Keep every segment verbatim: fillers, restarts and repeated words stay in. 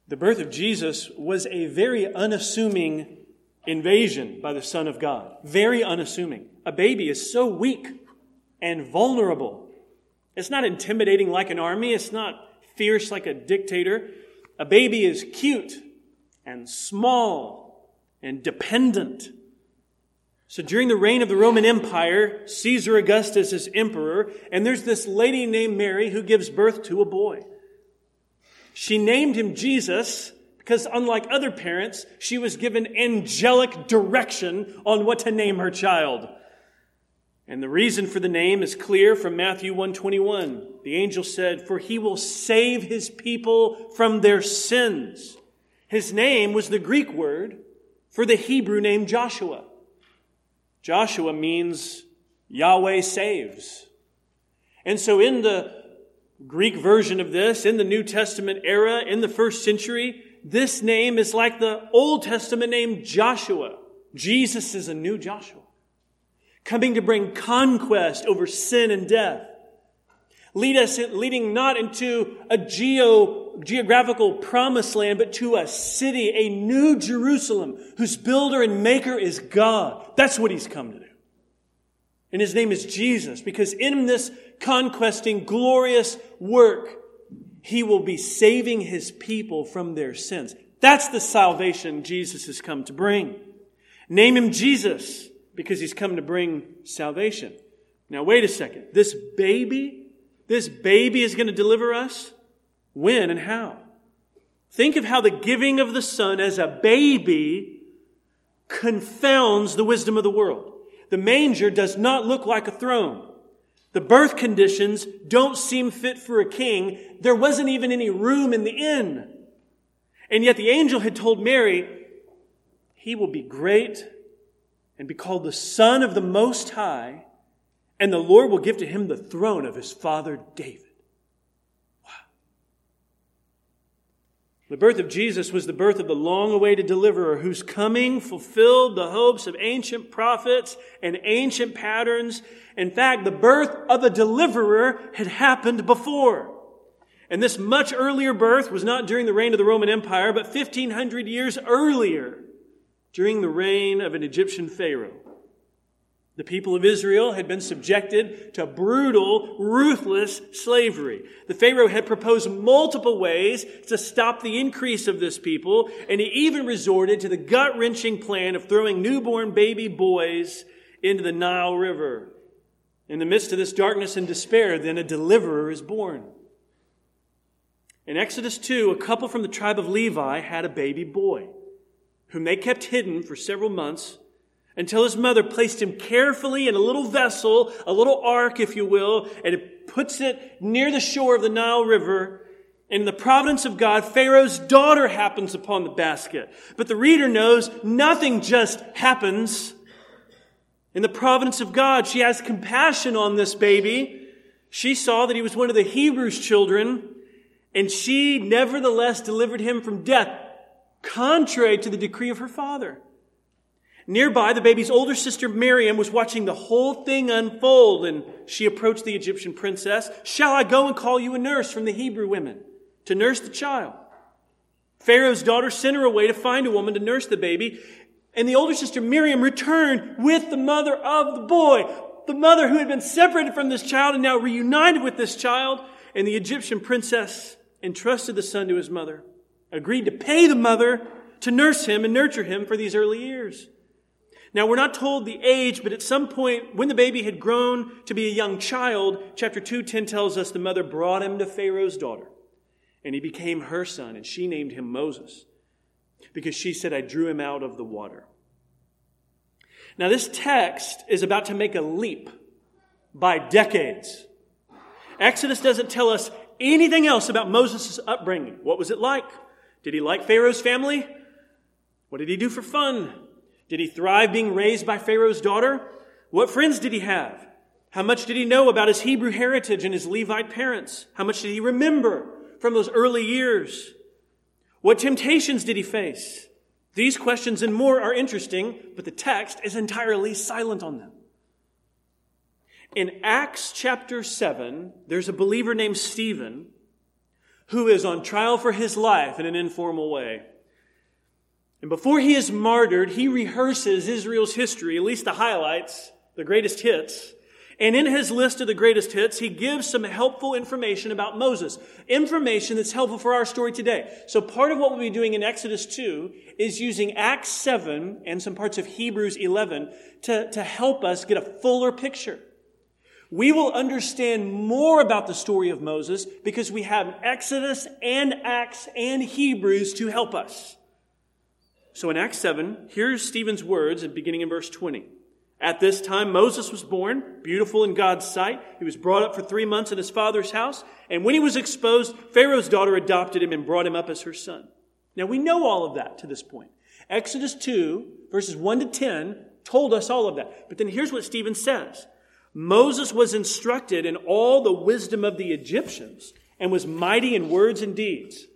The birth of Jesus was a very unassuming invasion by the Son of God. Very unassuming. A baby is so weak and vulnerable. It's not intimidating like an army. It's not fierce like a dictator. A baby is cute and small and dependent. So during the reign of the Roman Empire, Caesar Augustus is emperor, and there's this lady named Mary who gives birth to a boy. She named him Jesus because, unlike other parents, she was given angelic direction on what to name her child. And the reason for the name is clear from Matthew one twenty-one. The angel said, "For he will save his people from their sins." His name was the Greek word for the Hebrew name Joshua. Joshua means Yahweh saves. And so in the Greek version of this, in the New Testament era, in the first century, this name is like the Old Testament name Joshua. Jesus is a new Joshua, coming to bring conquest over sin and death, lead us, leading not into a geo, geographical promised land, but to a city, a new Jerusalem, whose builder and maker is God. That's what he's come to do. And his name is Jesus, because in this conquesting, glorious work, he will be saving his people from their sins. That's the salvation Jesus has come to bring. Name him Jesus, because he's come to bring salvation. Now, wait a second. This baby, this baby is going to deliver us? When and how? Think of how the giving of the Son as a baby confounds the wisdom of the world. The manger does not look like a throne. The birth conditions don't seem fit for a king. There wasn't even any room in the inn. And yet the angel had told Mary, he will be great and be called the Son of the Most High, and the Lord will give to him the throne of his father David. Wow. The birth of Jesus was the birth of the long-awaited deliverer whose coming fulfilled the hopes of ancient prophets and ancient patterns. In fact, the birth of a deliverer had happened before. And this much earlier birth was not during the reign of the Roman Empire, but fifteen hundred years earlier, during the reign of an Egyptian pharaoh. The people of Israel had been subjected to brutal, ruthless slavery. The Pharaoh had proposed multiple ways to stop the increase of this people, and he even resorted to the gut-wrenching plan of throwing newborn baby boys into the Nile River. In the midst of this darkness and despair, then a deliverer is born. In Exodus two, a couple from the tribe of Levi had a baby boy, whom they kept hidden for several months until his mother placed him carefully in a little vessel, a little ark, if you will, and it puts it near the shore of the Nile River. And in the providence of God, Pharaoh's daughter happens upon the basket. But the reader knows nothing just happens. In the providence of God, she has compassion on this baby. She saw that he was one of the Hebrews' children, and she nevertheless delivered him from death, contrary to the decree of her father. Nearby, the baby's older sister Miriam was watching the whole thing unfold, and she approached the Egyptian princess. "Shall I go and call you a nurse from the Hebrew women to nurse the child?" Pharaoh's daughter sent her away to find a woman to nurse the baby, and the older sister Miriam returned with the mother of the boy, the mother who had been separated from this child and now reunited with this child. And the Egyptian princess entrusted the son to his mother, agreed to pay the mother to nurse him and nurture him for these early years. Now, we're not told the age, but at some point when the baby had grown to be a young child, chapter two ten tells us the mother brought him to Pharaoh's daughter, and he became her son, and she named him Moses, because she said, "I drew him out of the water." Now, this text is about to make a leap by decades. Exodus doesn't tell us anything else about Moses' upbringing. What was it like? Did he like Pharaoh's family? What did he do for fun? Did he thrive being raised by Pharaoh's daughter? What friends did he have? How much did he know about his Hebrew heritage and his Levite parents? How much did he remember from those early years? What temptations did he face? These questions and more are interesting, but the text is entirely silent on them. In Acts chapter seven, there's a believer named Stephen who is on trial for his life in an informal way. And before he is martyred, he rehearses Israel's history, at least the highlights, the greatest hits. And in his list of the greatest hits, he gives some helpful information about Moses. Information that's helpful for our story today. So part of what we'll be doing in Exodus two is using Acts seven and some parts of Hebrews eleven to, to help us get a fuller picture. We will understand more about the story of Moses because we have Exodus and Acts and Hebrews to help us. So in Acts seven, here's Stephen's words beginning in verse twenty. At this time, Moses was born, beautiful in God's sight. He was brought up for three months in his father's house. And when he was exposed, Pharaoh's daughter adopted him and brought him up as her son. Now, we know all of that to this point. Exodus two, verses one to ten, told us all of that. But then here's what Stephen says. Moses was instructed in all the wisdom of the Egyptians and was mighty in words and deeds.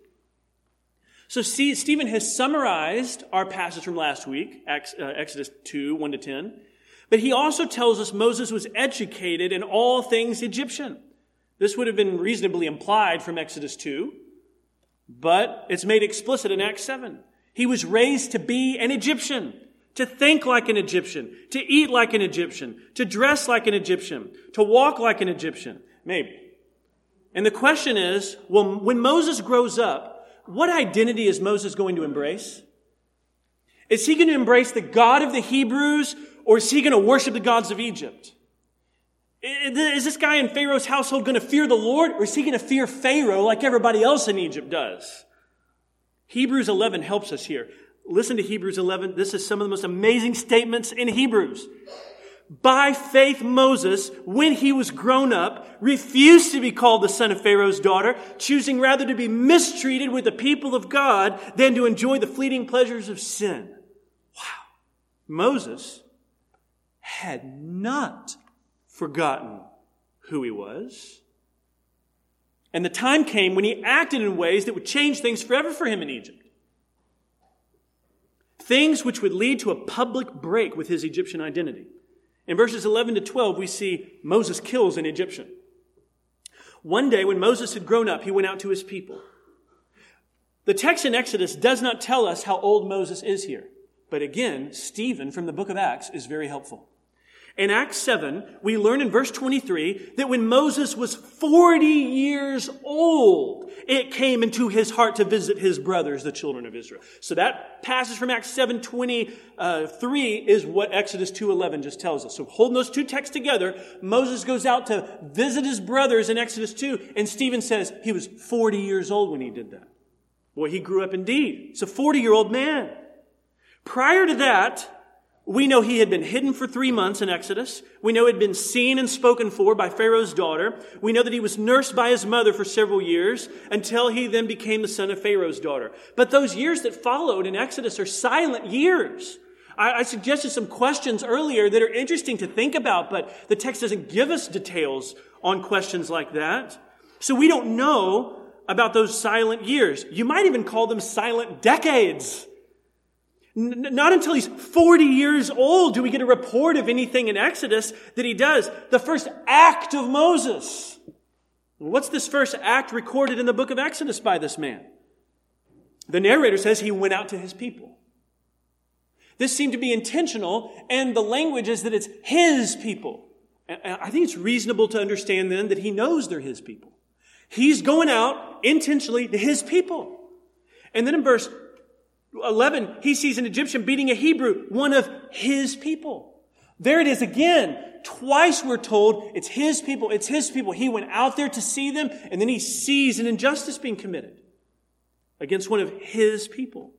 So see, Stephen has summarized our passage from last week, Exodus two, one to ten. But he also tells us Moses was educated in all things Egyptian. This would have been reasonably implied from Exodus two, but it's made explicit in Acts seven. He was raised to be an Egyptian, to think like an Egyptian, to eat like an Egyptian, to dress like an Egyptian, to walk like an Egyptian. Maybe. And the question is, well, when Moses grows up, what identity is Moses going to embrace? Is he going to embrace the God of the Hebrews, or is he going to worship the gods of Egypt? Is this guy in Pharaoh's household going to fear the Lord, or is he going to fear Pharaoh like everybody else in Egypt does? Hebrews eleven helps us here. Listen to Hebrews eleven. This is some of the most amazing statements in Hebrews. By faith, Moses, when he was grown up, refused to be called the son of Pharaoh's daughter, choosing rather to be mistreated with the people of God than to enjoy the fleeting pleasures of sin. Wow. Moses had not forgotten who he was. And the time came when he acted in ways that would change things forever for him in Egypt. Things which would lead to a public break with his Egyptian identity. In verses eleven to twelve, we see Moses kills an Egyptian. One day, when Moses had grown up, he went out to his people. The text in Exodus does not tell us how old Moses is here. But again, Stephen from the book of Acts is very helpful. In Acts seven, we learn in verse twenty-three that when Moses was forty years old, it came into his heart to visit his brothers, the children of Israel. So that passage from Acts seven twenty-three is what Exodus two eleven just tells us. So holding those two texts together, Moses goes out to visit his brothers in Exodus two, and Stephen says he was forty years old when he did that. Boy, he grew up indeed. It's a forty-year-old man. Prior to that, we know he had been hidden for three months in Exodus. We know he had been seen and spoken for by Pharaoh's daughter. We know that he was nursed by his mother for several years until he then became the son of Pharaoh's daughter. But those years that followed in Exodus are silent years. I, I suggested some questions earlier that are interesting to think about, but the text doesn't give us details on questions like that. So we don't know about those silent years. You might even call them silent decades. Not until he's forty years old do we get a report of anything in Exodus that he does. The first act of Moses. What's this first act recorded in the book of Exodus by this man? The narrator says he went out to his people. This seemed to be intentional, and the language is that it's his people. And I think it's reasonable to understand then that he knows they're his people. He's going out intentionally to his people. And then in verse eleven, he sees an Egyptian beating a Hebrew, one of his people. There it is again. Twice we're told it's his people, it's his people. He went out there to see them, and then he sees an injustice being committed against one of his people.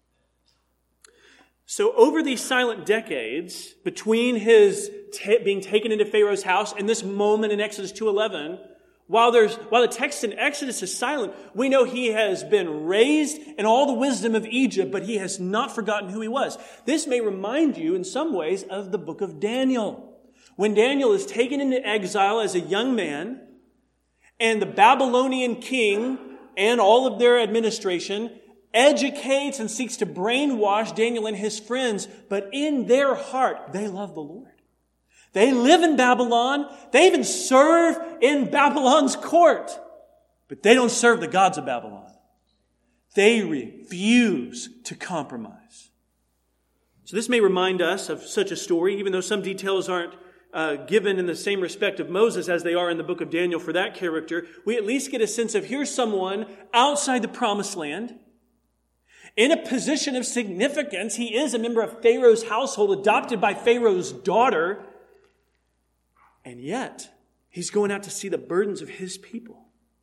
So over these silent decades, between his t- being taken into Pharaoh's house and this moment in Exodus two eleven, While there's, while the text in Exodus is silent, we know he has been raised in all the wisdom of Egypt, but he has not forgotten who he was. This may remind you in some ways of the book of Daniel. When Daniel is taken into exile as a young man, and the Babylonian king and all of their administration educates and seeks to brainwash Daniel and his friends, but in their heart, they love the Lord. They live in Babylon. They even serve in Babylon's court. But they don't serve the gods of Babylon. They refuse to compromise. So this may remind us of such a story, even though some details aren't uh, given in the same respect of Moses as they are in the book of Daniel for that character. We at least get a sense of here's someone outside the promised land, in a position of significance. He is a member of Pharaoh's household, adopted by Pharaoh's daughter. And yet, he's going out to see the burdens of his people.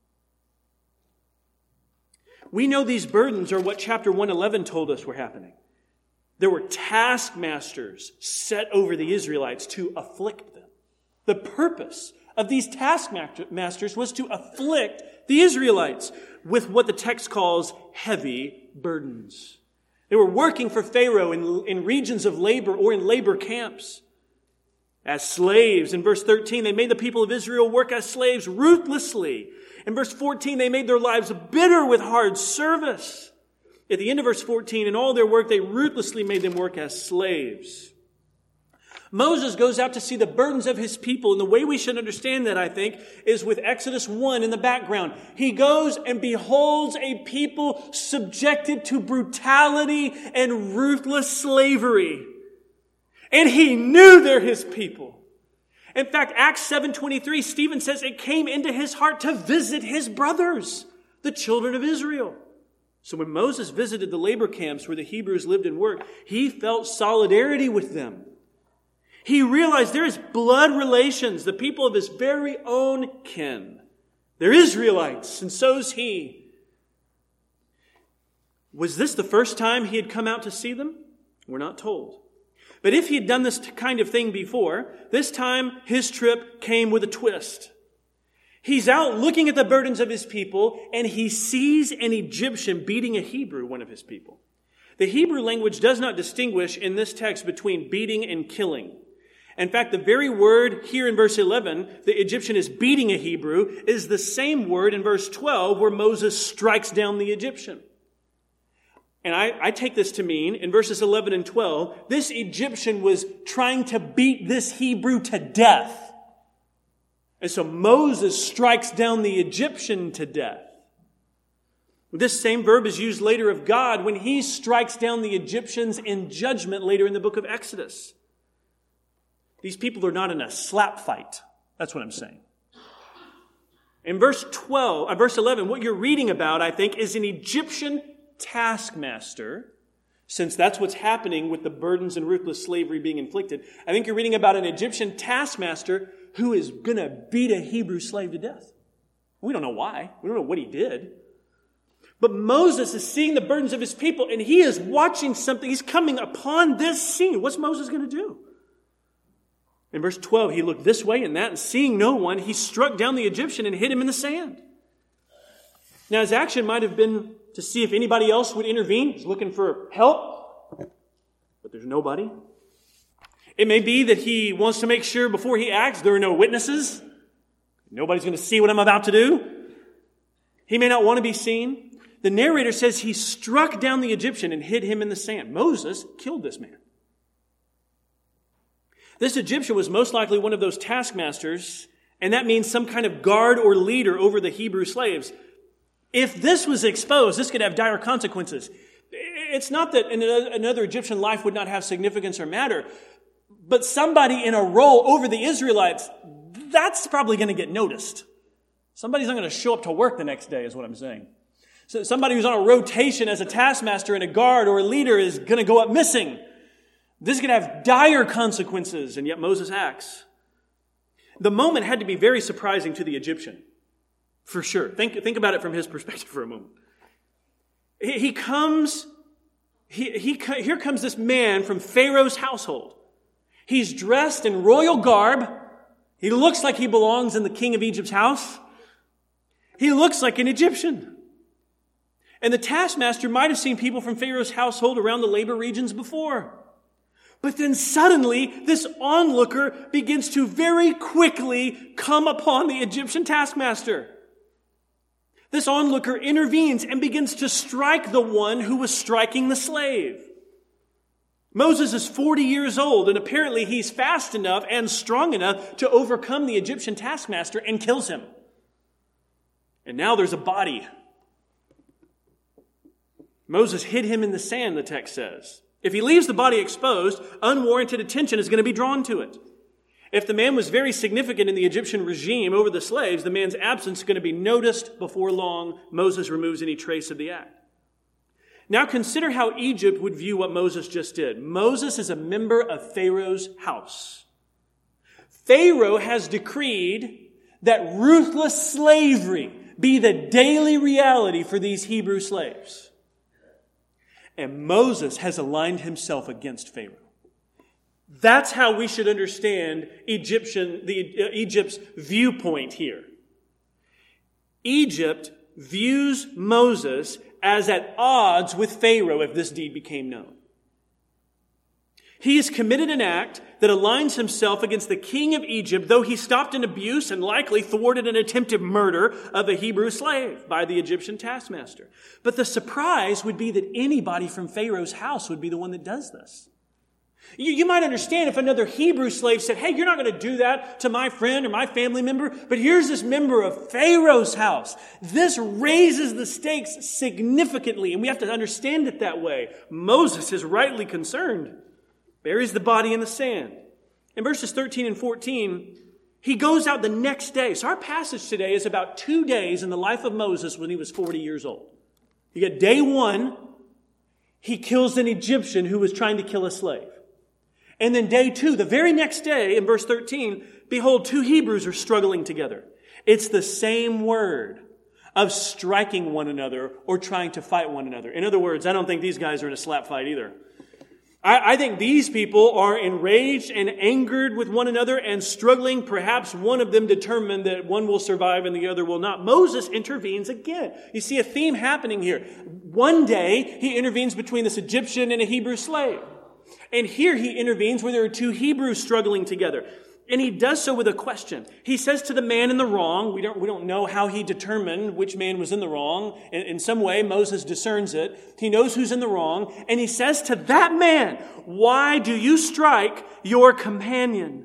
We know these burdens are what chapter one eleven told us were happening. There were taskmasters set over the Israelites to afflict them. The purpose of these taskmasters was to afflict the Israelites with what the text calls heavy burdens. They were working for Pharaoh in, in regions of labor or in labor camps. As slaves, in verse thirteen, they made the people of Israel work as slaves ruthlessly. In verse fourteen, they made their lives bitter with hard service. At the end of verse fourteen, in all their work, they ruthlessly made them work as slaves. Moses goes out to see the burdens of his people, and the way we should understand that, I think, is with Exodus one in the background. He goes and beholds a people subjected to brutality and ruthless slavery. And he knew they're his people. In fact, Acts seven twenty-three, Stephen says it came into his heart to visit his brothers, the children of Israel. So when Moses visited the labor camps where the Hebrews lived and worked, he felt solidarity with them. He realized there is blood relations, the people of his very own kin. They're Israelites, and so's he. Was this the first time he had come out to see them? We're not told. But if he had done this kind of thing before, this time his trip came with a twist. He's out looking at the burdens of his people, and he sees an Egyptian beating a Hebrew, one of his people. The Hebrew language does not distinguish in this text between beating and killing. In fact, the very word here in verse eleven, the Egyptian is beating a Hebrew, is the same word in verse twelve where Moses strikes down the Egyptian. And I, I take this to mean, in verses eleven and twelve, this Egyptian was trying to beat this Hebrew to death. And so Moses strikes down the Egyptian to death. This same verb is used later of God when he strikes down the Egyptians in judgment later in the book of Exodus. These people are not in a slap fight. That's what I'm saying. In verse twelve, uh, verse eleven, what you're reading about, I think, is an Egyptian taskmaster, since that's what's happening with the burdens and ruthless slavery being inflicted. I think you're reading about an Egyptian taskmaster who is going to beat a Hebrew slave to death. We don't know why. We don't know what he did. But Moses is seeing the burdens of his people, and he is watching something. He's coming upon this scene. What's Moses going to do? In verse twelve, he looked this way and that, and seeing no one, he struck down the Egyptian and hid him in the sand. Now, his action might have been to see if anybody else would intervene. He's looking for help, but there's nobody. It may be that he wants to make sure before he acts there are no witnesses. Nobody's going to see what I'm about to do. He may not want to be seen. The narrator says he struck down the Egyptian and hid him in the sand. Moses killed this man. This Egyptian was most likely one of those taskmasters, and that means some kind of guard or leader over the Hebrew slaves. If this was exposed, this could have dire consequences. It's not that another Egyptian life would not have significance or matter, but somebody in a role over the Israelites, that's probably going to get noticed. Somebody's not going to show up to work the next day, is what I'm saying. So somebody who's on a rotation as a taskmaster and a guard or a leader is going to go up missing. This is going to have dire consequences, and yet Moses acts. The moment had to be very surprising to the Egyptian, for sure. Think, think about it from his perspective for a moment. He, he comes, he, he, here comes this man from Pharaoh's household. He's dressed in royal garb. He looks like he belongs in the king of Egypt's house. He looks like an Egyptian. And the taskmaster might have seen people from Pharaoh's household around the labor regions before. But then suddenly, this onlooker begins to very quickly come upon the Egyptian taskmaster. This onlooker intervenes and begins to strike the one who was striking the slave. Moses is forty years old, and apparently he's fast enough and strong enough to overcome the Egyptian taskmaster and kills him. And now there's a body. Moses hid him in the sand, the text says. If he leaves the body exposed, unwarranted attention is going to be drawn to it. If the man was very significant in the Egyptian regime over the slaves, the man's absence is going to be noticed before long. Moses removes any trace of the act. Now consider how Egypt would view what Moses just did. Moses is a member of Pharaoh's house. Pharaoh has decreed that ruthless slavery be the daily reality for these Hebrew slaves. And Moses has aligned himself against Pharaoh. That's how we should understand Egyptian, the, uh, Egypt's viewpoint here. Egypt views Moses as at odds with Pharaoh if this deed became known. He has committed an act that aligns himself against the king of Egypt, though he stopped an abuse and likely thwarted an attempted murder of a Hebrew slave by the Egyptian taskmaster. But the surprise would be that anybody from Pharaoh's house would be the one that does this. You, you might understand if another Hebrew slave said, hey, you're not going to do that to my friend or my family member, but here's this member of Pharaoh's house. This raises the stakes significantly, and we have to understand it that way. Moses is rightly concerned. Buries the body in the sand. In verses thirteen and fourteen, he goes out the next day. So our passage today is about two days in the life of Moses when he was forty years old. You get day one, he kills an Egyptian who was trying to kill a slave. And then day two, the very next day, in verse thirteen, behold, two Hebrews are struggling together. It's the same word of striking one another or trying to fight one another. In other words, I don't think these guys are in a slap fight either. I, I think these people are enraged and angered with one another and struggling. Perhaps one of them determined that one will survive and the other will not. Moses intervenes again. You see a theme happening here. One day, he intervenes between this Egyptian and a Hebrew slave. And here he intervenes where there are two Hebrews struggling together. And he does so with a question. He says to the man in the wrong, we don't, we don't know how he determined which man was in the wrong. In, in some way, Moses discerns it. He knows who's in the wrong. And he says to that man, why do you strike your companion?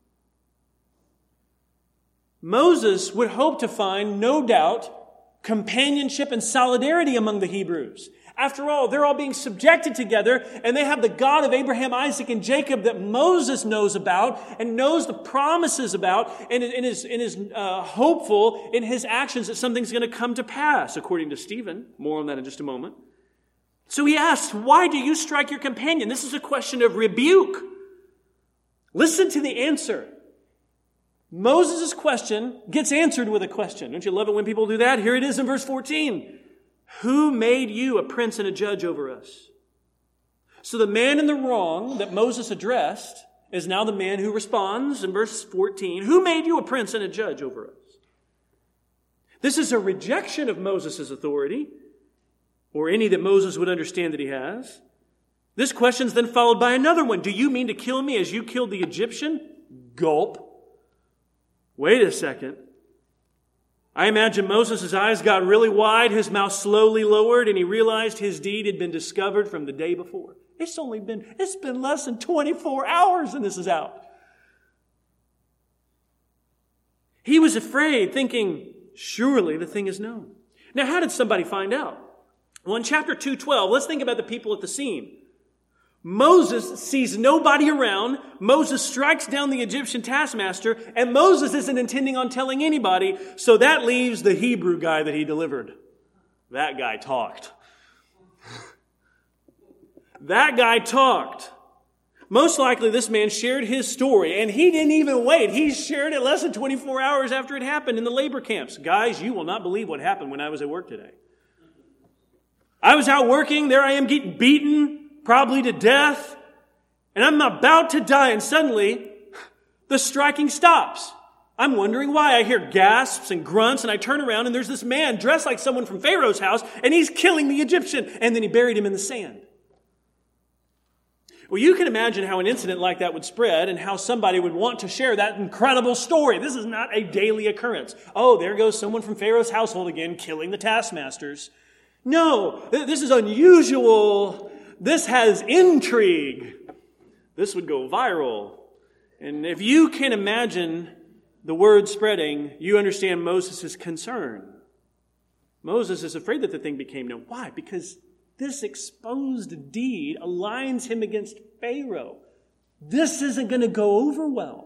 Moses would hope to find, no doubt, companionship and solidarity among the Hebrews. After all, they're all being subjected together, and they have the God of Abraham, Isaac, and Jacob that Moses knows about and knows the promises about and, and is, and is uh, hopeful in his actions that something's going to come to pass, according to Stephen. More on that in just a moment. So he asks, why do you strike your companion? This is a question of rebuke. Listen to the answer. Moses' question gets answered with a question. Don't you love it when people do that? Here it is in verse fourteen. Who made you a prince and a judge over us? So the man in the wrong that Moses addressed is now the man who responds in verse fourteen. Who made you a prince and a judge over us? This is a rejection of Moses' authority, or any that Moses would understand that he has. This question is then followed by another one. Do you mean to kill me as you killed the Egyptian? Gulp. Wait a second. I imagine Moses' eyes got really wide, his mouth slowly lowered, and he realized his deed had been discovered from the day before. It's only been, it's been less than twenty-four hours and this is out. He was afraid, thinking, surely the thing is known. Now, how did somebody find out? Well, in chapter two twelve, let's think about the people at the scene. Moses sees nobody around. Moses strikes down the Egyptian taskmaster, and Moses isn't intending on telling anybody, so that leaves the Hebrew guy that he delivered. That guy talked. That guy talked. Most likely this man shared his story, and he didn't even wait. He shared it less than twenty-four hours after it happened in the labor camps. Guys, you will not believe what happened when I was at work today. I was out working. There I am getting beaten, probably to death, and I'm about to die, and suddenly the striking stops. I'm wondering why. I hear gasps and grunts, and I turn around, and there's this man dressed like someone from Pharaoh's house, and he's killing the Egyptian, and then he buried him in the sand. Well, you can imagine how an incident like that would spread and how somebody would want to share that incredible story. This is not a daily occurrence. Oh, there goes someone from Pharaoh's household again, killing the taskmasters. No, this is unusual. This has intrigue. This would go viral. And if you can imagine the word spreading, you understand Moses' concern. Moses is afraid that the thing became known. Why? Because this exposed deed aligns him against Pharaoh. This isn't going to go over well.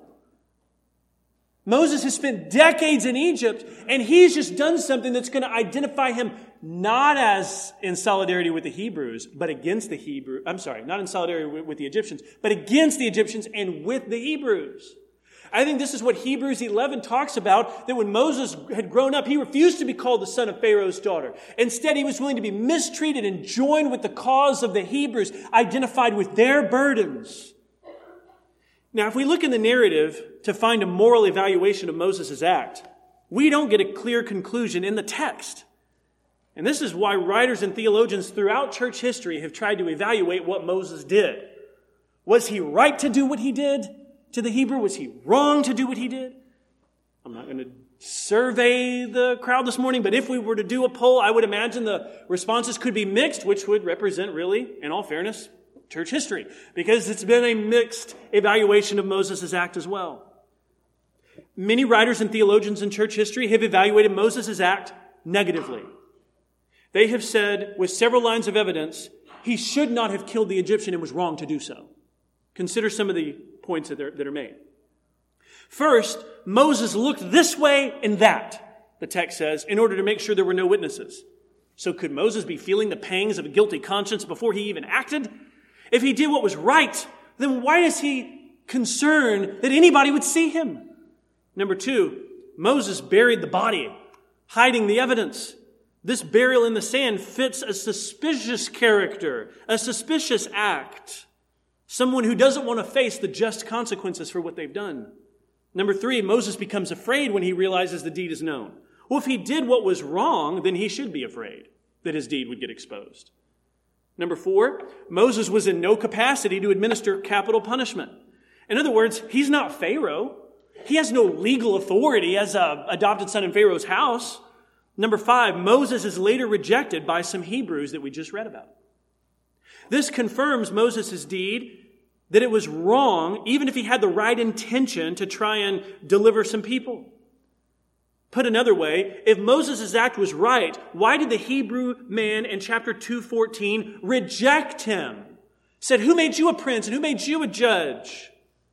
Moses has spent decades in Egypt, and he's just done something that's going to identify him not as in solidarity with the Hebrews, but against the Hebrew. I'm sorry, not in solidarity with, with the Egyptians, but against the Egyptians and with the Hebrews. I think this is what Hebrews eleven talks about, that when Moses had grown up, he refused to be called the son of Pharaoh's daughter. Instead, he was willing to be mistreated and join with the cause of the Hebrews, identified with their burdens. Now, if we look in the narrative to find a moral evaluation of Moses' act, we don't get a clear conclusion in the text. And this is why writers and theologians throughout church history have tried to evaluate what Moses did. Was he right to do what he did to the Hebrew? Was he wrong to do what he did? I'm not going to survey the crowd this morning, but if we were to do a poll, I would imagine the responses could be mixed, which would represent really, in all fairness, church history, because it's been a mixed evaluation of Moses' act as well. Many writers and theologians in church history have evaluated Moses' act negatively. They have said, with several lines of evidence, he should not have killed the Egyptian and was wrong to do so. Consider some of the points that are, that are made. First, Moses looked this way and that, the text says, in order to make sure there were no witnesses. So could Moses be feeling the pangs of a guilty conscience before he even acted? If he did what was right, then why is he concerned that anybody would see him? Number two, Moses buried the body, hiding the evidence. This burial in the sand fits a suspicious character, a suspicious act, someone who doesn't want to face the just consequences for what they've done. Number three, Moses becomes afraid when he realizes the deed is known. Well, if he did what was wrong, then he should be afraid that his deed would get exposed. Number four, Moses was in no capacity to administer capital punishment. In other words, he's not Pharaoh. He has no legal authority as an adopted son in Pharaoh's house. Number five, Moses is later rejected by some Hebrews that we just read about. This confirms Moses' deed, that it was wrong, even if he had the right intention to try and deliver some people. Put another way, if Moses' act was right, why did the Hebrew man in chapter two fourteen reject him? Said, who made you a prince and who made you a judge?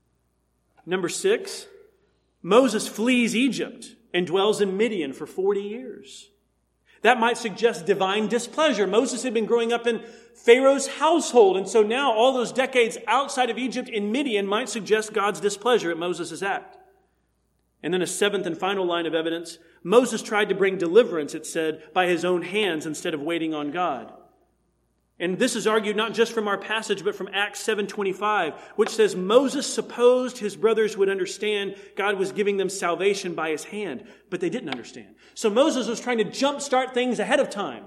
Number six, Moses flees Egypt and dwells in Midian for forty years. That might suggest divine displeasure. Moses had been growing up in Pharaoh's household, and so now all those decades outside of Egypt in Midian might suggest God's displeasure at Moses' act. And then a seventh and final line of evidence, Moses tried to bring deliverance, it said, by his own hands instead of waiting on God. And this is argued not just from our passage, but from Acts seven twenty-five, which says Moses supposed his brothers would understand God was giving them salvation by his hand, but they didn't understand. So Moses was trying to jumpstart things ahead of time.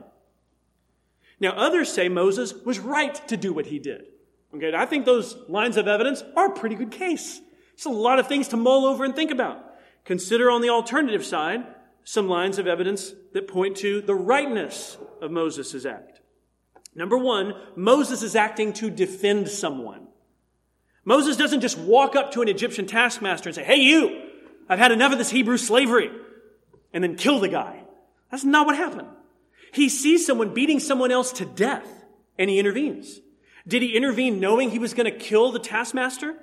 Now, others say Moses was right to do what he did. Okay, I think those lines of evidence are a pretty good case. It's a lot of things to mull over and think about. Consider on the alternative side some lines of evidence that point to the rightness of Moses' act. Number one, Moses is acting to defend someone. Moses doesn't just walk up to an Egyptian taskmaster and say, hey, you, I've had enough of this Hebrew slavery, and then kill the guy. That's not what happened. He sees someone beating someone else to death, and he intervenes. Did he intervene knowing he was going to kill the taskmaster?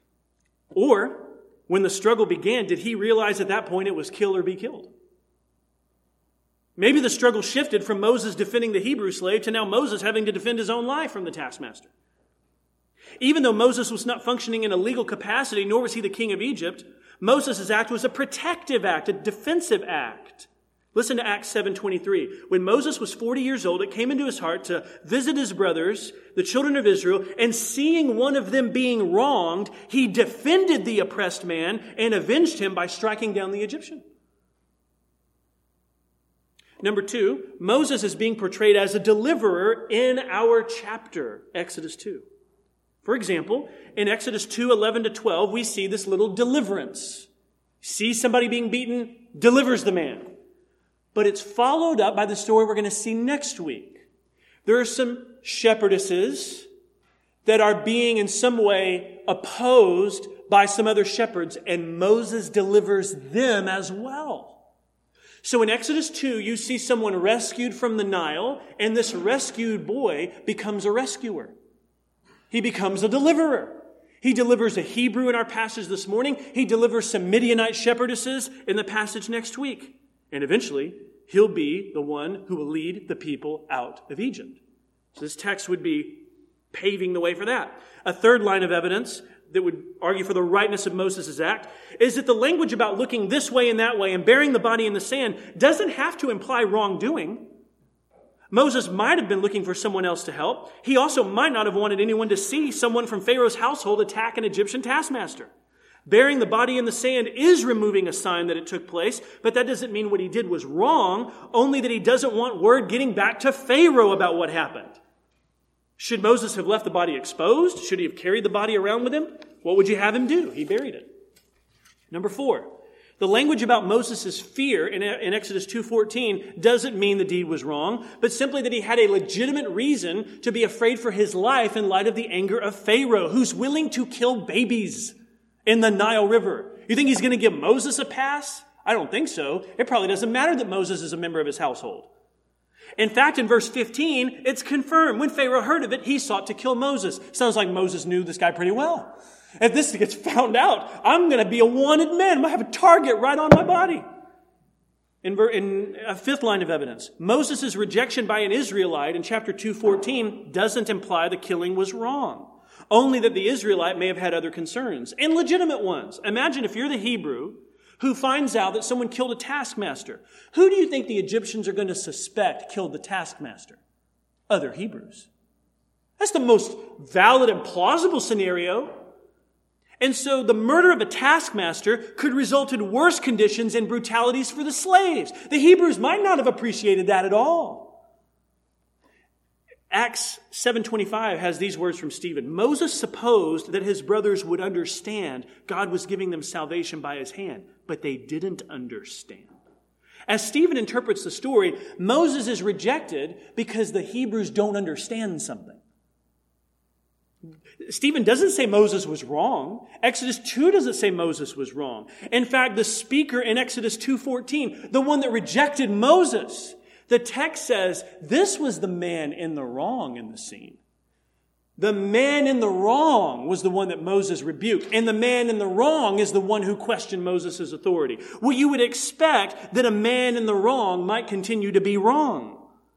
Or, when the struggle began, did he realize at that point it was kill or be killed? Maybe the struggle shifted from Moses defending the Hebrew slave to now Moses having to defend his own life from the taskmaster. Even though Moses was not functioning in a legal capacity, nor was he the king of Egypt, Moses' act was a protective act, a defensive act. Listen to Acts seven twenty-three. When Moses was forty years old, it came into his heart to visit his brothers, the children of Israel, and seeing one of them being wronged, he defended the oppressed man and avenged him by striking down the Egyptian. Number two, Moses is being portrayed as a deliverer in our chapter, Exodus two. For example, in Exodus two, eleven to twelve, we see this little deliverance. See somebody being beaten, delivers the man. But it's followed up by the story we're going to see next week. There are some shepherdesses that are being in some way opposed by some other shepherds, and Moses delivers them as well. So in Exodus two, you see someone rescued from the Nile, and this rescued boy becomes a rescuer. He becomes a deliverer. He delivers a Hebrew in our passage this morning. He delivers some Midianite shepherdesses in the passage next week. And eventually, he'll be the one who will lead the people out of Egypt. So this text would be paving the way for that. A third line of evidence that would argue for the rightness of Moses' act is that the language about looking this way and that way and burying the body in the sand doesn't have to imply wrongdoing. Moses might have been looking for someone else to help. He also might not have wanted anyone to see someone from Pharaoh's household attack an Egyptian taskmaster. Burying the body in the sand is removing a sign that it took place, but that doesn't mean what he did was wrong, only that he doesn't want word getting back to Pharaoh about what happened. Should Moses have left the body exposed? Should he have carried the body around with him? What would you have him do? He buried it. Number four, the language about Moses' fear in, in Exodus two fourteen doesn't mean the deed was wrong, but simply that he had a legitimate reason to be afraid for his life in light of the anger of Pharaoh, who's willing to kill babies in the Nile River. You think he's going to give Moses a pass? I don't think so. It probably doesn't matter that Moses is a member of his household. In fact, in verse fifteen, it's confirmed. When Pharaoh heard of it, he sought to kill Moses. Sounds like Moses knew this guy pretty well. If this gets found out, I'm going to be a wanted man. I'm going to have a target right on my body. In, in a fifth line of evidence, Moses' rejection by an Israelite in chapter two fourteen doesn't imply the killing was wrong. Only that the Israelite may have had other concerns, and legitimate ones. Imagine if you're the Hebrew who finds out that someone killed a taskmaster. Who do you think the Egyptians are going to suspect killed the taskmaster? Other Hebrews. That's the most valid and plausible scenario. And so the murder of a taskmaster could result in worse conditions and brutalities for the slaves. The Hebrews might not have appreciated that at all. Acts seven twenty-five has these words from Stephen. Moses supposed that his brothers would understand God was giving them salvation by his hand, but they didn't understand. As Stephen interprets the story, Moses is rejected because the Hebrews don't understand something. Stephen doesn't say Moses was wrong. Exodus two doesn't say Moses was wrong. In fact, the speaker in Exodus two fourteen, the one that rejected Moses, the text says this was the man in the wrong in the scene. The man in the wrong was the one that Moses rebuked, and the man in the wrong is the one who questioned Moses' authority. Well, you would expect that a man in the wrong might continue to be wrong.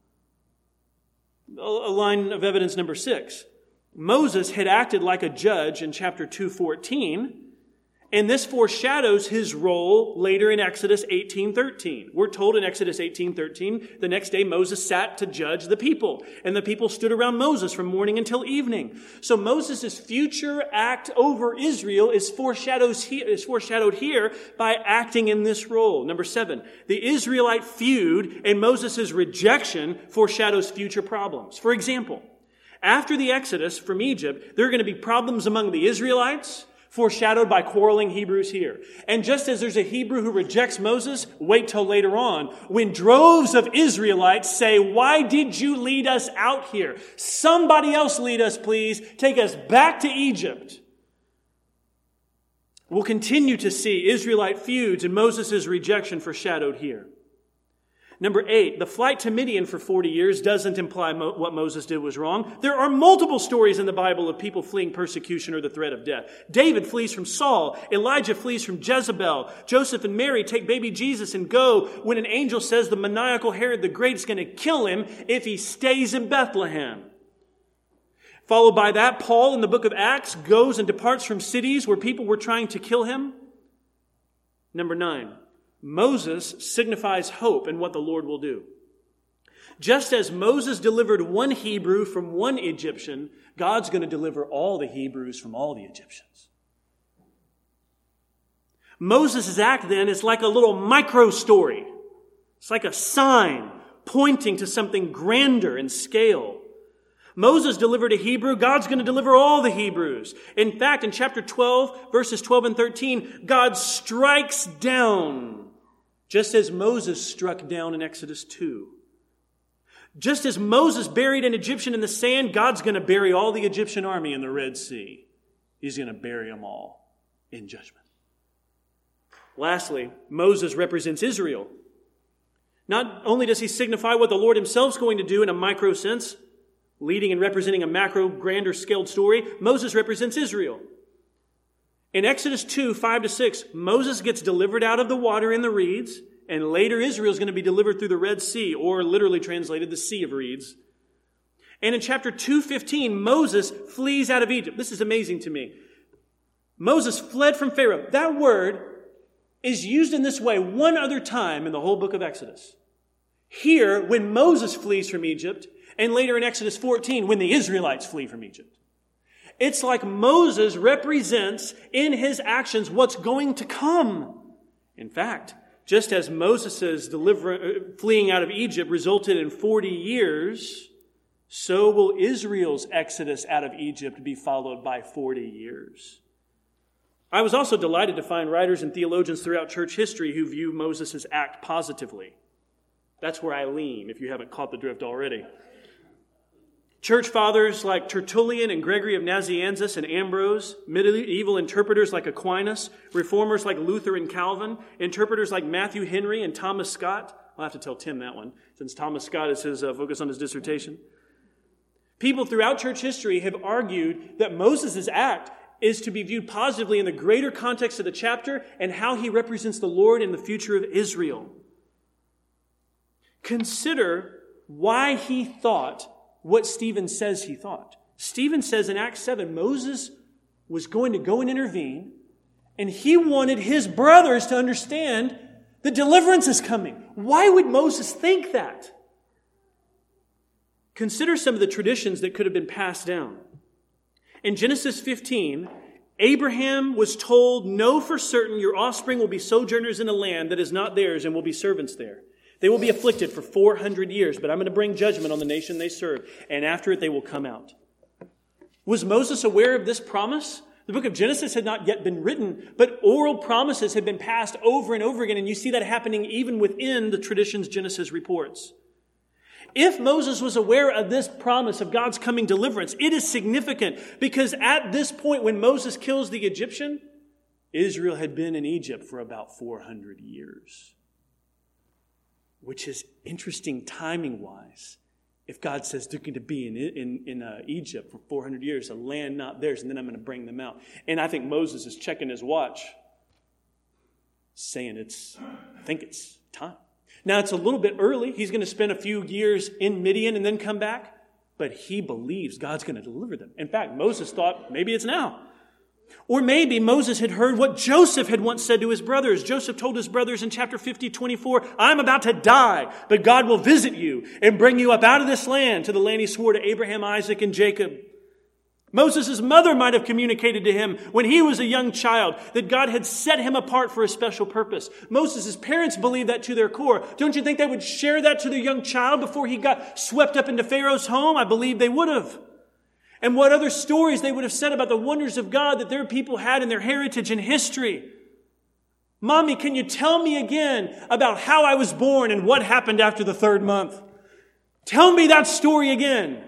A line of evidence number six. Moses had acted like a judge in chapter two fourteen, and this foreshadows his role later in Exodus eighteen thirteen. We're told in Exodus eighteen thirteen, the next day Moses sat to judge the people, and the people stood around Moses from morning until evening. So Moses' future act over Israel is foreshadows he, is foreshadowed here by acting in this role. Number seven, the Israelite feud and Moses' rejection foreshadows future problems. For example, after the Exodus from Egypt, there are going to be problems among the Israelites, foreshadowed by quarreling Hebrews here. And just as there's a Hebrew who rejects Moses, wait till later on, when droves of Israelites say, "Why did you lead us out here? Somebody else lead us, please. Take us back to Egypt." We'll continue to see Israelite feuds and Moses' rejection foreshadowed here. Number eight, the flight to Midian for forty years doesn't imply mo- what Moses did was wrong. There are multiple stories in the Bible of people fleeing persecution or the threat of death. David flees from Saul. Elijah flees from Jezebel. Joseph and Mary take baby Jesus and go when an angel says the maniacal Herod the Great is going to kill him if he stays in Bethlehem. Followed by that, Paul in the book of Acts goes and departs from cities where people were trying to kill him. Number nine, Moses signifies hope in what the Lord will do. Just as Moses delivered one Hebrew from one Egyptian, God's going to deliver all the Hebrews from all the Egyptians. Moses' act then is like a little micro story. It's like a sign pointing to something grander in scale. Moses delivered a Hebrew. God's going to deliver all the Hebrews. In fact, in chapter twelve, verses twelve and thirteen, God strikes down just as Moses struck down in Exodus two. Just as Moses buried an Egyptian in the sand, God's going to bury all the Egyptian army in the Red Sea. He's going to bury them all in judgment. Lastly, Moses represents Israel. Not only does he signify what the Lord himself is going to do in a micro sense, leading and representing a macro, grander scaled story, Moses represents Israel. In Exodus two, five to six, Moses gets delivered out of the water in the reeds, and later Israel is going to be delivered through the Red Sea, or literally translated, the Sea of Reeds. And in chapter two fifteen, Moses flees out of Egypt. This is amazing to me. Moses fled from Pharaoh. That word is used in this way one other time in the whole book of Exodus. Here, when Moses flees from Egypt, and later in Exodus fourteen, when the Israelites flee from Egypt. It's like Moses represents in his actions what's going to come. In fact, just as Moses' deliver, fleeing out of Egypt resulted in forty years, so will Israel's exodus out of Egypt be followed by forty years. I was also delighted to find writers and theologians throughout church history who view Moses' act positively. That's where I lean, if you haven't caught the drift already. Church fathers like Tertullian and Gregory of Nazianzus and Ambrose, medieval interpreters like Aquinas, reformers like Luther and Calvin, interpreters like Matthew Henry and Thomas Scott. I'll have to tell Tim that one, since Thomas Scott is his uh, focus on his dissertation. People throughout church history have argued that Moses' act is to be viewed positively in the greater context of the chapter and how he represents the Lord in the future of Israel. Consider why he thought what Stephen says he thought. Stephen says in Acts seven, Moses was going to go and intervene, and he wanted his brothers to understand the deliverance is coming. Why would Moses think that? Consider some of the traditions that could have been passed down. In Genesis fifteen, Abraham was told, "Know for certain your offspring will be sojourners in a land that is not theirs and will be servants there. They will be afflicted for four hundred years, but I'm going to bring judgment on the nation they serve, and after it they will come out." Was Moses aware of this promise? The book of Genesis had not yet been written, but oral promises had been passed over and over again, and you see that happening even within the traditions Genesis reports. If Moses was aware of this promise of God's coming deliverance, it is significant because at this point when Moses kills the Egyptian, Israel had been in Egypt for about four hundred years. Which is interesting timing-wise. If God says they're going to be in in, in uh, Egypt for four hundred years, a land not theirs, and then I'm going to bring them out. And I think Moses is checking his watch, saying it's, I think it's time. Now, it's a little bit early. He's going to spend a few years in Midian and then come back. But he believes God's going to deliver them. In fact, Moses thought maybe it's now. Or maybe Moses had heard what Joseph had once said to his brothers. Joseph told his brothers in chapter fifty, twenty-four, "I'm about to die, but God will visit you and bring you up out of this land to the land he swore to Abraham, Isaac, and Jacob." Moses' mother might have communicated to him when he was a young child that God had set him apart for a special purpose. Moses' parents believed that to their core. Don't you think they would share that to their young child before he got swept up into Pharaoh's home? I believe they would have. And what other stories they would have said about the wonders of God that their people had in their heritage and history. "Mommy, can you tell me again about how I was born and what happened after the third month? Tell me that story again."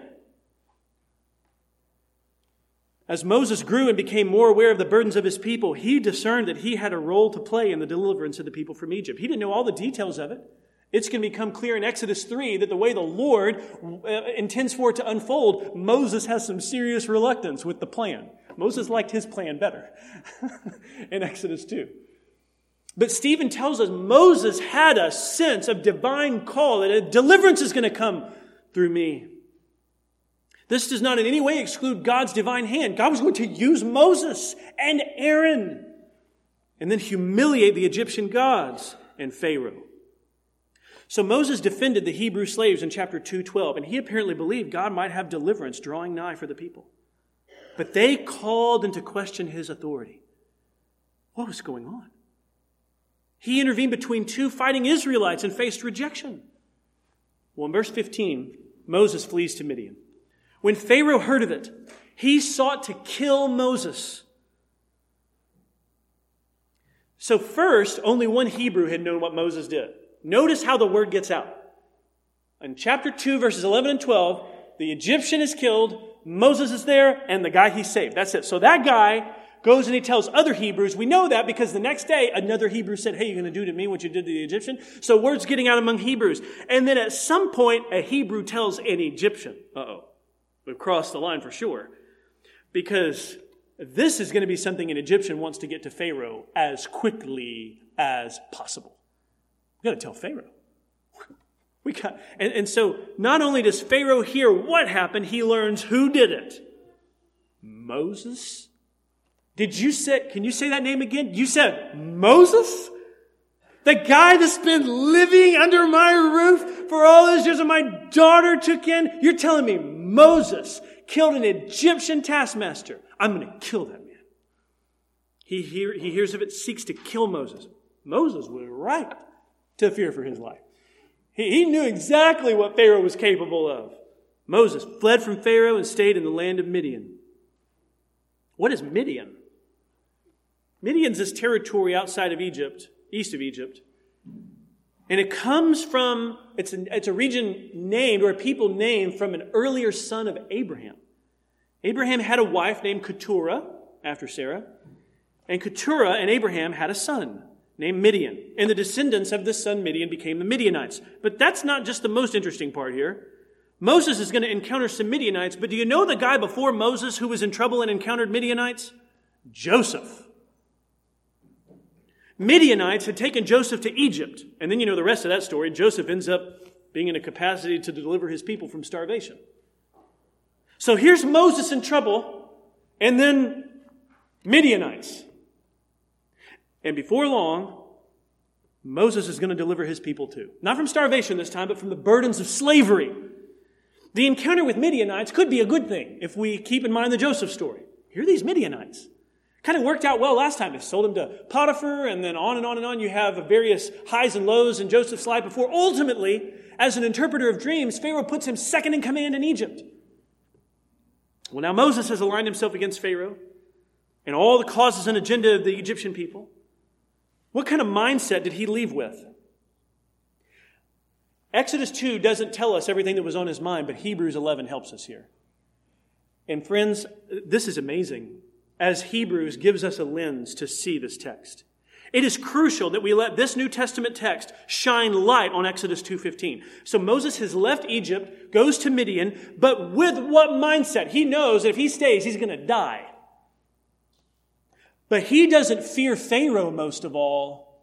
As Moses grew and became more aware of the burdens of his people, he discerned that he had a role to play in the deliverance of the people from Egypt. He didn't know all the details of it. It's going to become clear in Exodus three that the way the Lord intends for it to unfold, Moses has some serious reluctance with the plan. Moses liked his plan better in Exodus two. But Stephen tells us Moses had a sense of divine call, that a deliverance is going to come through me. This does not in any way exclude God's divine hand. God was going to use Moses and Aaron and then humiliate the Egyptian gods and Pharaoh. So Moses defended the Hebrew slaves in chapter two twelve, and he apparently believed God might have deliverance drawing nigh for the people. But they called into question his authority. What was going on? He intervened between two fighting Israelites and faced rejection. Well, in verse fifteen, Moses flees to Midian. When Pharaoh heard of it, he sought to kill Moses. So first, only one Hebrew had known what Moses did. Notice how the word gets out. In chapter two, verses eleven and twelve, the Egyptian is killed, Moses is there, and the guy he saved. That's it. So that guy goes and he tells other Hebrews. We know that because the next day, another Hebrew said, hey, you're going to do to me what you did to the Egyptian? So word's getting out among Hebrews. And then at some point, a Hebrew tells an Egyptian. Uh-oh. We've crossed the line for sure. Because this is going to be something an Egyptian wants to get to Pharaoh as quickly as possible. We've got to tell Pharaoh. We got, and, and so not only does Pharaoh hear what happened, he learns who did it. Moses? Did you say, can you say that name again? You said Moses? The guy that's been living under my roof for all those years and my daughter took in? You're telling me Moses killed an Egyptian taskmaster? I'm going to kill that man. He, hear, he hears of it, seeks to kill Moses. Moses was right to fear for his life. He, he knew exactly what Pharaoh was capable of. Moses fled from Pharaoh and stayed in the land of Midian. What is Midian? Midian's this territory outside of Egypt, east of Egypt. And it comes from, it's a, it's a region named, or a people named from an earlier son of Abraham. Abraham had a wife named Keturah, after Sarah. And Keturah and Abraham had a son named Midian. And the descendants of this son Midian became the Midianites. But that's not just the most interesting part here. Moses is going to encounter some Midianites, but do you know the guy before Moses who was in trouble and encountered Midianites? Joseph. Midianites had taken Joseph to Egypt. And then you know the rest of that story. Joseph ends up being in a capacity to deliver his people from starvation. So here's Moses in trouble, and then Midianites. And before long, Moses is going to deliver his people too. Not from starvation this time, but from the burdens of slavery. The encounter with Midianites could be a good thing if we keep in mind the Joseph story. Here are these Midianites. Kind of worked out well last time. They sold him to Potiphar, and then on and on and on. You have various highs and lows in Joseph's life before ultimately, as an interpreter of dreams, Pharaoh puts him second in command in Egypt. Well, now Moses has aligned himself against Pharaoh and all the causes and agenda of the Egyptian people. What kind of mindset did he leave with? Exodus two doesn't tell us everything that was on his mind, but Hebrews eleven helps us here. And friends, this is amazing, as Hebrews gives us a lens to see this text. It is crucial that we let this New Testament text shine light on Exodus two fifteen. So Moses has left Egypt, goes to Midian, but with what mindset? He knows that if he stays, he's going to die. But he doesn't fear Pharaoh most of all.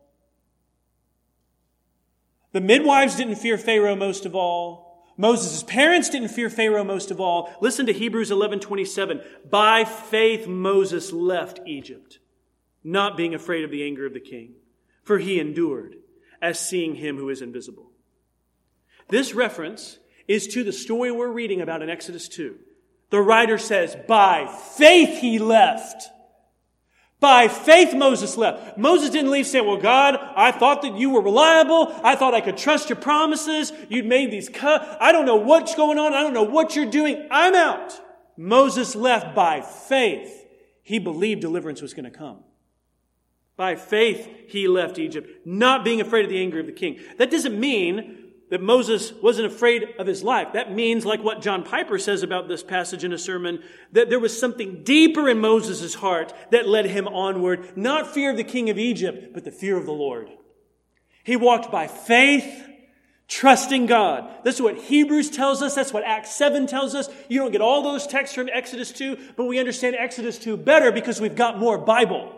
The midwives didn't fear Pharaoh most of all. Moses' parents didn't fear Pharaoh most of all. Listen to Hebrews eleven twenty-seven. By faith Moses left Egypt, not being afraid of the anger of the king, for he endured as seeing him who is invisible. This reference is to the story we're reading about in Exodus two. The writer says, by faith he left. By faith Moses left. Moses didn't leave saying, well, God, I thought that you were reliable. I thought I could trust your promises. You'd made these cuts. I don't know what's going on. I don't know what you're doing. I'm out. Moses left by faith. He believed deliverance was going to come. By faith, he left Egypt, not being afraid of the anger of the king. That doesn't mean that Moses wasn't afraid of his life. That means, like what John Piper says about this passage in a sermon, that there was something deeper in Moses' heart that led him onward. Not fear of the king of Egypt, but the fear of the Lord. He walked by faith, trusting God. This is what Hebrews tells us. That's what Acts seven tells us. You don't get all those texts from Exodus two, but we understand Exodus two better because we've got more Bible.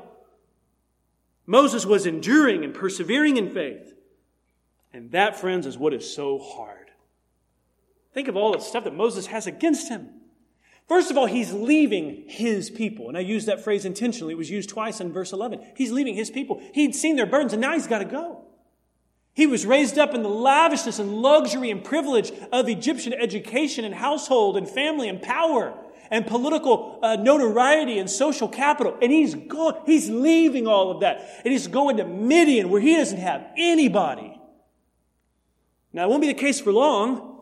Moses was enduring and persevering in faith. And that, friends, is what is so hard. Think of all the stuff that Moses has against him. First of all, he's leaving his people. And I use that phrase intentionally. It was used twice in verse eleven. He's leaving his people. He'd seen their burdens, and now he's got to go. He was raised up in the lavishness and luxury and privilege of Egyptian education and household and family and power and political uh, notoriety and social capital. And he's going, he's leaving all of that. And he's going to Midian where he doesn't have anybody. Now, it won't be the case for long.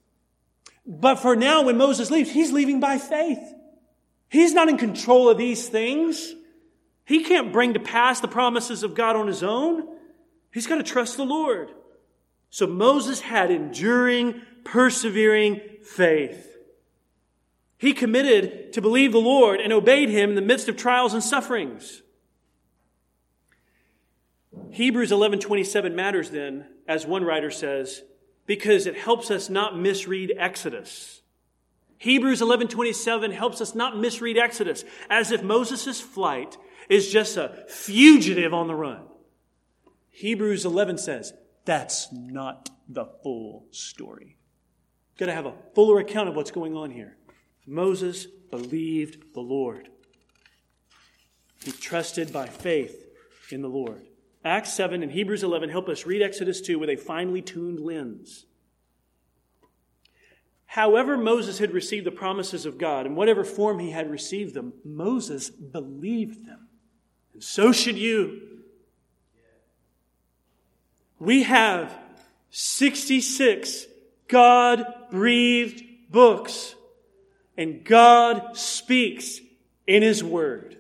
But for now, when Moses leaves, he's leaving by faith. He's not in control of these things. He can't bring to pass the promises of God on his own. He's got to trust the Lord. So Moses had enduring, persevering faith. He committed to believe the Lord and obeyed Him in the midst of trials and sufferings. Hebrews eleven twenty-seven matters then, as one writer says, because it helps us not misread Exodus. Hebrews eleven twenty-seven helps us not misread Exodus, as if Moses' flight is just a fugitive on the run. Hebrews eleven says, that's not the full story. You've got to have a fuller account of what's going on here. Moses believed the Lord. He trusted by faith in the Lord. Acts seven and Hebrews eleven help us read Exodus two with a finely tuned lens. However Moses had received the promises of God, in whatever form he had received them, Moses believed them. And so should you. We have sixty-six God-breathed books. And God speaks in His Word.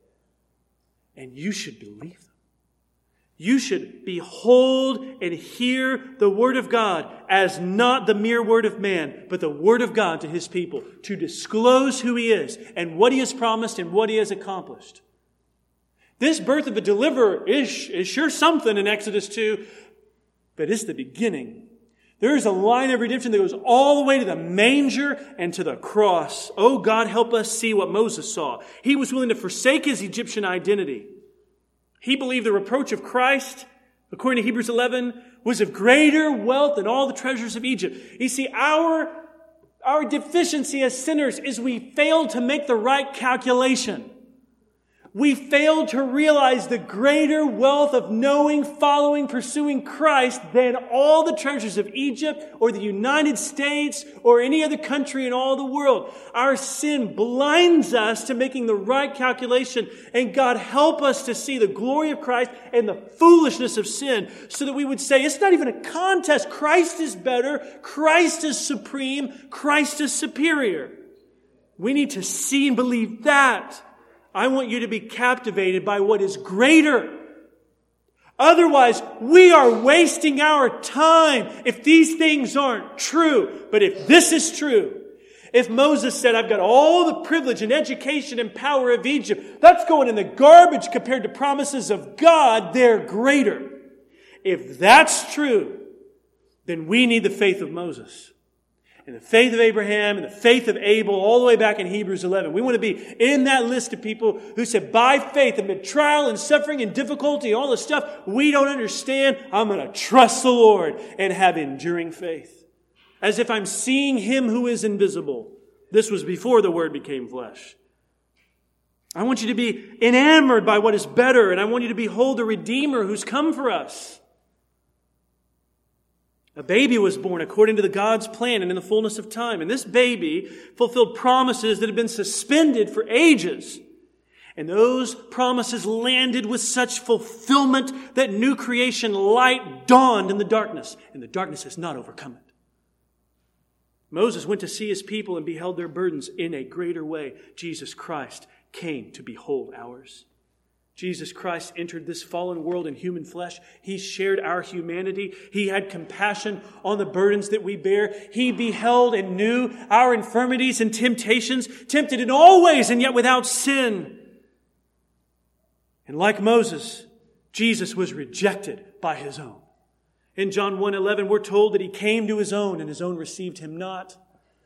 And you should believe them. You should behold and hear the Word of God as not the mere word of man, but the Word of God to His people, to disclose who He is and what He has promised and what He has accomplished. This birth of a deliverer is, is sure something in Exodus two, but it's the beginning. There is a line of redemption that goes all the way to the manger and to the cross. Oh, God, help us see what Moses saw. He was willing to forsake his Egyptian identity. He believed the reproach of Christ, according to Hebrews eleven, was of greater wealth than all the treasures of Egypt. You see, our, our deficiency as sinners is we fail to make the right calculation. We failed to realize the greater wealth of knowing, following, pursuing Christ than all the treasures of Egypt or the United States or any other country in all the world. Our sin blinds us to making the right calculation, and God help us to see the glory of Christ and the foolishness of sin so that we would say, it's not even a contest. Christ is better. Christ is supreme. Christ is superior. We need to see and believe that. I want you to be captivated by what is greater. Otherwise, we are wasting our time if these things aren't true. But if this is true, if Moses said, I've got all the privilege and education and power of Egypt, that's going in the garbage compared to promises of God, they're greater. If that's true, then we need the faith of Moses. And the faith of Abraham and the faith of Abel all the way back in Hebrews eleven. We want to be in that list of people who said, by faith, amid trial and suffering and difficulty and all the stuff we don't understand, I'm going to trust the Lord and have enduring faith. As if I'm seeing Him who is invisible. This was before the Word became flesh. I want you to be enamored by what is better, and I want you to behold the Redeemer who's come for us. A baby was born according to the God's plan and in the fullness of time. And this baby fulfilled promises that had been suspended for ages. And those promises landed with such fulfillment that new creation light dawned in the darkness. And the darkness has not overcome it. Moses went to see his people and beheld their burdens in a greater way. Jesus Christ came to behold ours. Jesus Christ entered this fallen world in human flesh. He shared our humanity. He had compassion on the burdens that we bear. He beheld and knew our infirmities and temptations, tempted in all ways and yet without sin. And like Moses, Jesus was rejected by His own. In John one eleven, we're told that He came to His own and His own received Him not.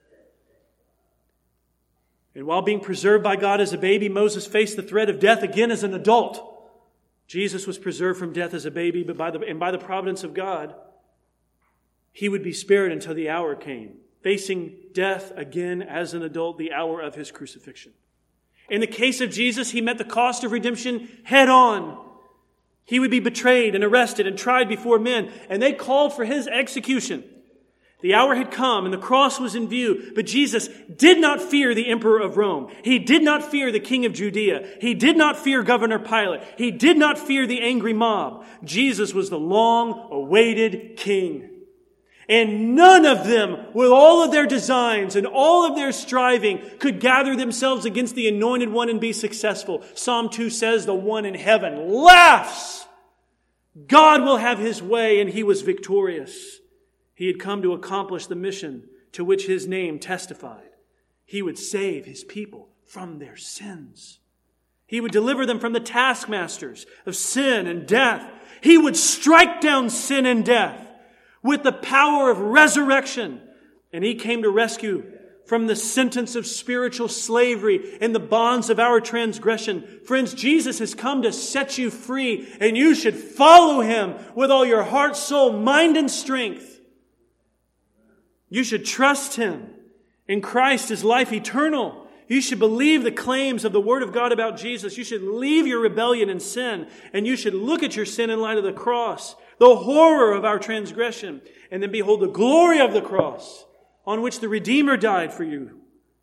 And while being preserved by God as a baby, Moses faced the threat of death again as an adult. Jesus was preserved from death as a baby, but by the, and by the providence of God, He would be spared until the hour came, facing death again as an adult, the hour of His crucifixion. In the case of Jesus, He met the cost of redemption head on. He would be betrayed and arrested and tried before men, and they called for His execution. The hour had come and the cross was in view, but Jesus did not fear the emperor of Rome. He did not fear the king of Judea. He did not fear Governor Pilate. He did not fear the angry mob. Jesus was the long-awaited king. And none of them, with all of their designs and all of their striving, could gather themselves against the anointed one and be successful. Psalm two says the one in heaven laughs. God will have His way, and He was victorious. He had come to accomplish the mission to which His name testified. He would save His people from their sins. He would deliver them from the taskmasters of sin and death. He would strike down sin and death with the power of resurrection. And He came to rescue from the sentence of spiritual slavery and the bonds of our transgression. Friends, Jesus has come to set you free, and you should follow Him with all your heart, soul, mind, and strength. You should trust Him. In Christ is life eternal. You should believe the claims of the Word of God about Jesus. You should leave your rebellion and sin, and you should look at your sin in light of the cross, the horror of our transgression, and then behold the glory of the cross on which the Redeemer died for you.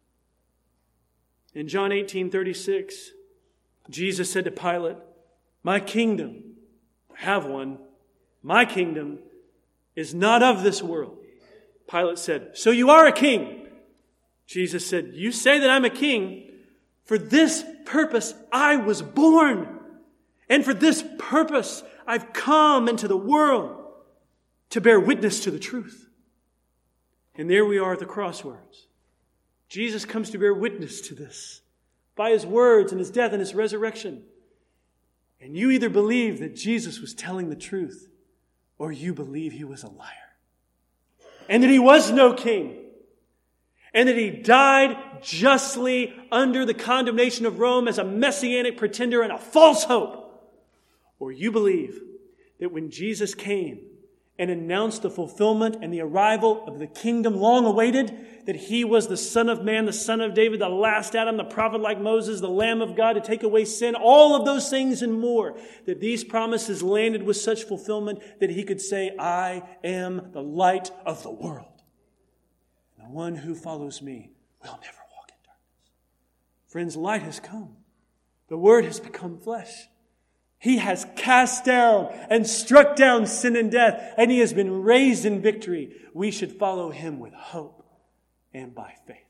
In John eighteen thirty-six, Jesus said to Pilate, "My kingdom, I have one, my kingdom is not of this world." Pilate said, "So you are a king?" Jesus said, "You say that I'm a king. For this purpose I was born. And for this purpose I've come into the world, to bear witness to the truth." And there we are at the crossroads. Jesus comes to bear witness to this by His words and His death and His resurrection. And you either believe that Jesus was telling the truth, or you believe He was a liar. And that He was no king. And that He died justly under the condemnation of Rome as a messianic pretender and a false hope. Or you believe that when Jesus came and announced the fulfillment and the arrival of the kingdom long awaited, that He was the Son of Man, the Son of David, the last Adam, the prophet like Moses, the Lamb of God to take away sin, all of those things and more, that these promises landed with such fulfillment that He could say, "I am the light of the world. The one who follows me will never walk in darkness." Friends, light has come. The Word has become flesh. He has cast down and struck down sin and death, and He has been raised in victory. We should follow Him with hope and by faith.